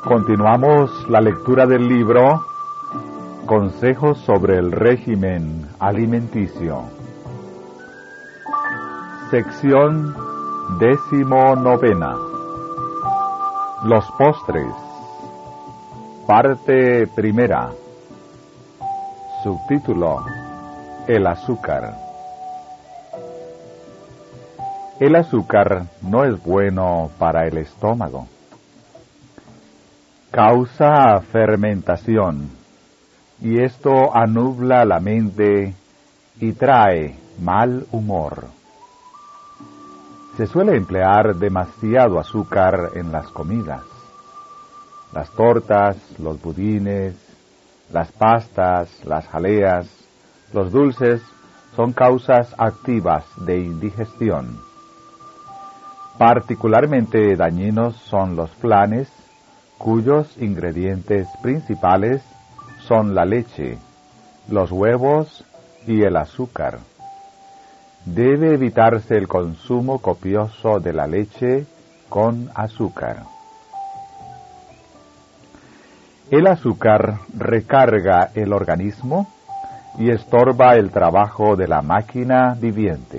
Continuamos la lectura del libro Consejos sobre el régimen alimenticio. Sección 19. Los postres. Parte primera. Subtítulo: El azúcar. El azúcar no es bueno para el estómago. Causa fermentación, y esto anubla la mente y trae mal humor. Se suele emplear demasiado azúcar en las comidas. Las tortas, los budines, las pastas, las jaleas, los dulces son causas activas de indigestión. Particularmente dañinos son los flanes, cuyos ingredientes principales son la leche, los huevos y el azúcar. Debe evitarse el consumo copioso de la leche con azúcar. El azúcar recarga el organismo y estorba el trabajo de la máquina viviente.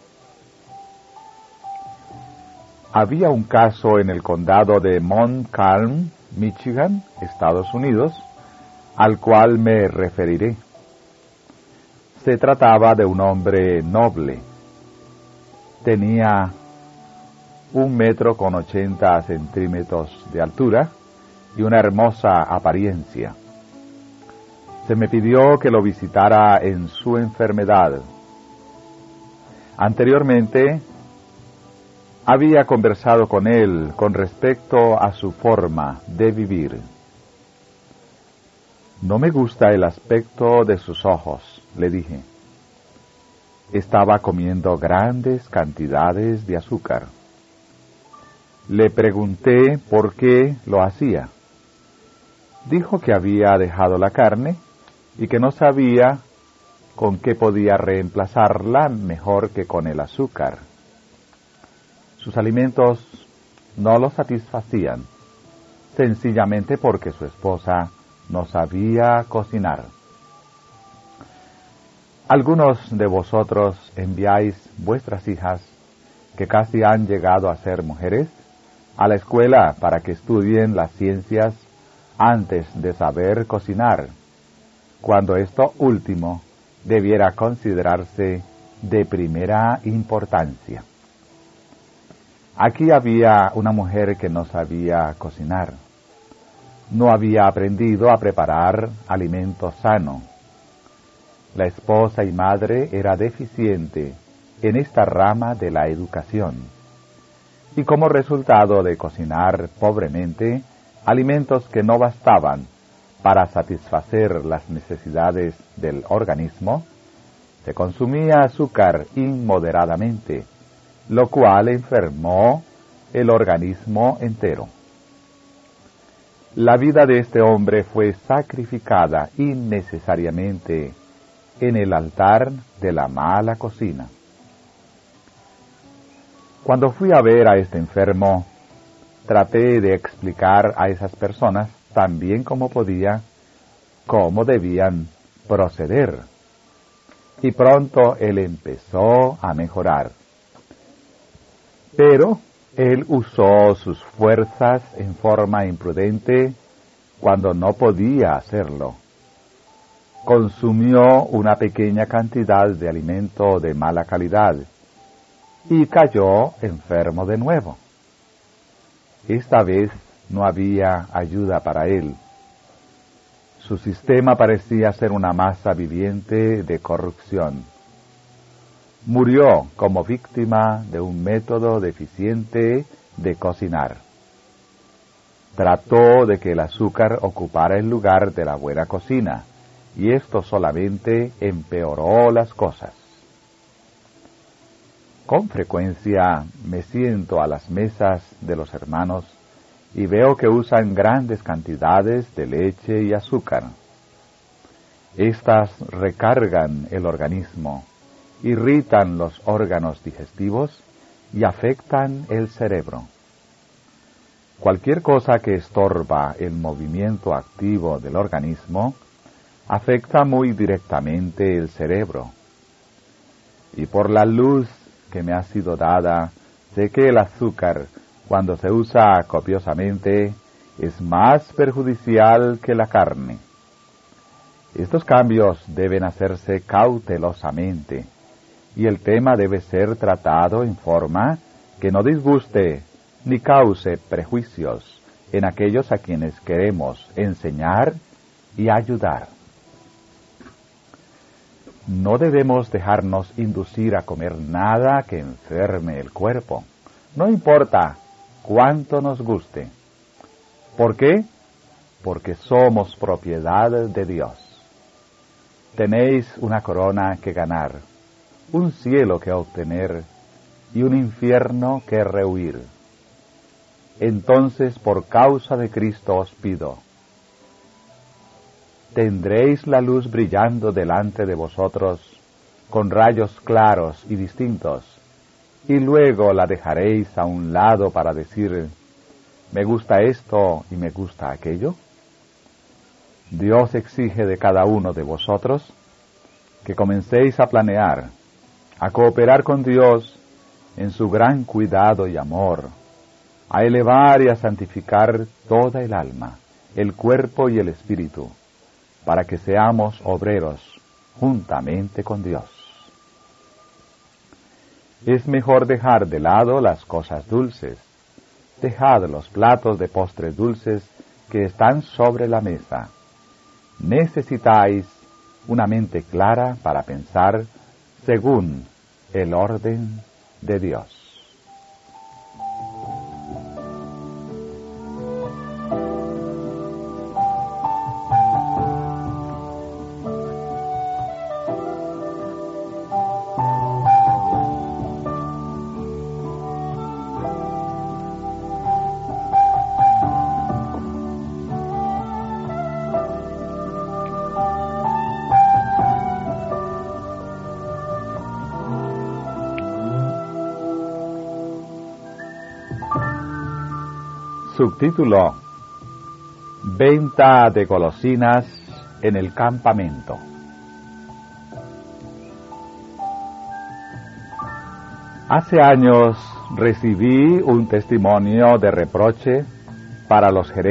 Había un caso en el condado de Montcalm, Michigan, Estados Unidos, al cual me referiré. Se trataba de un hombre noble. Tenía 1,80 m de altura y una hermosa apariencia. Se me pidió que lo visitara en su enfermedad. Anteriormente, había conversado con él con respecto a su forma de vivir. No me gusta el aspecto de sus ojos, le dije. Estaba comiendo grandes cantidades de azúcar. Le pregunté por qué lo hacía. Dijo que había dejado la carne y que no sabía con qué podía reemplazarla mejor que con el azúcar. Sus alimentos no lo satisfacían, sencillamente porque su esposa no sabía cocinar. Algunos de vosotros enviáis vuestras hijas, que casi han llegado a ser mujeres, a la escuela para que estudien las ciencias antes de saber cocinar, cuando esto último debiera considerarse de primera importancia. Aquí había una mujer que no sabía cocinar. No había aprendido a preparar alimento sano. La esposa y madre era deficiente en esta rama de la educación. Y como resultado de cocinar pobremente alimentos que no bastaban para satisfacer las necesidades del organismo, se consumía azúcar inmoderadamente, lo cual enfermó el organismo entero. La vida de este hombre fue sacrificada innecesariamente en el altar de la mala cocina. Cuando fui a ver a este enfermo, traté de explicar a esas personas, tan bien como podía, cómo debían proceder. Y pronto él empezó a mejorar. Pero él usó sus fuerzas en forma imprudente cuando no podía hacerlo. Consumió una pequeña cantidad de alimento de mala calidad y cayó enfermo de nuevo. Esta vez no había ayuda para él. Su sistema parecía ser una masa viviente de corrupción. Murió como víctima de un método deficiente de cocinar. Trató de que el azúcar ocupara el lugar de la buena cocina, y esto solamente empeoró las cosas. Con frecuencia me siento a las mesas de los hermanos y veo que usan grandes cantidades de leche y azúcar. Estas recargan el organismo, irritan los órganos digestivos y afectan el cerebro. Cualquier cosa que estorba el movimiento activo del organismo afecta muy directamente el cerebro. Y por la luz que me ha sido dada, sé que el azúcar, cuando se usa copiosamente, es más perjudicial que la carne. Estos cambios deben hacerse cautelosamente, y el tema debe ser tratado en forma que no disguste ni cause prejuicios en aquellos a quienes queremos enseñar y ayudar. No debemos dejarnos inducir a comer nada que enferme el cuerpo, no importa cuánto nos guste. ¿Por qué? Porque somos propiedad de Dios. Tenéis una corona que ganar, un cielo que obtener y un infierno que rehuir. Entonces, por causa de Cristo os pido, tendréis la luz brillando delante de vosotros con rayos claros y distintos, y luego la dejaréis a un lado para decir, me gusta esto y me gusta aquello. Dios exige de cada uno de vosotros que comencéis a planear, a cooperar con Dios en su gran cuidado y amor, a elevar y a santificar toda el alma, el cuerpo y el espíritu, para que seamos obreros juntamente con Dios. Es mejor dejar de lado las cosas dulces, dejad los platos de postres dulces que están sobre la mesa. Necesitáis una mente clara para pensar según el orden de Dios. Subtítulo: Venta de golosinas en el campamento. Hace años recibí un testimonio de reproche para los gerentes